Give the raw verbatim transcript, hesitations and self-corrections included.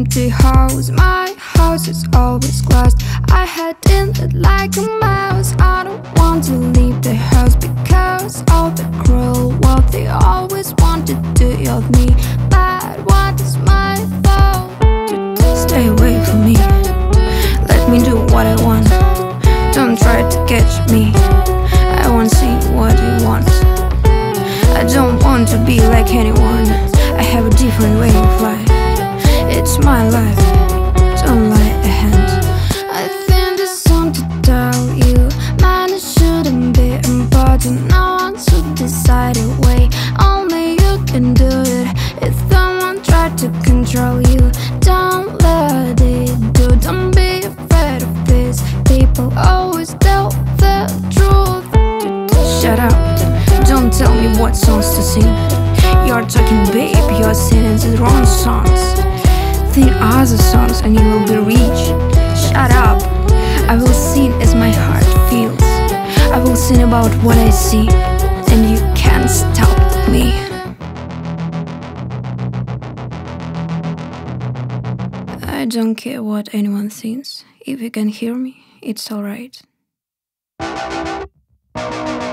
empty house. My house is always closed. I hide in it like a mouse. I don't want to leave the house because of the cruel world. They always want to do of me, but what is my fault? Stay away from me, let me do what I want. Don't try to catch me, I won't see what you want. I don't want to be like anyone, I have a different way of life. It's my life, don't lie a hand. I think there's something to tell you, man, it shouldn't be important. No one should decide a way, only you can do it. If someone tried to control you, don't let it do. Don't be afraid of this, people always tell the truth. Shut up, don't tell me what songs to sing. You're talking, babe, you're singing the wrong songs. Think other songs and you will be rich. Shut up, I will sing as my heart feels. I will sing about what I see, and you can't stop me. I don't care what anyone thinks. If you can hear me, it's alright.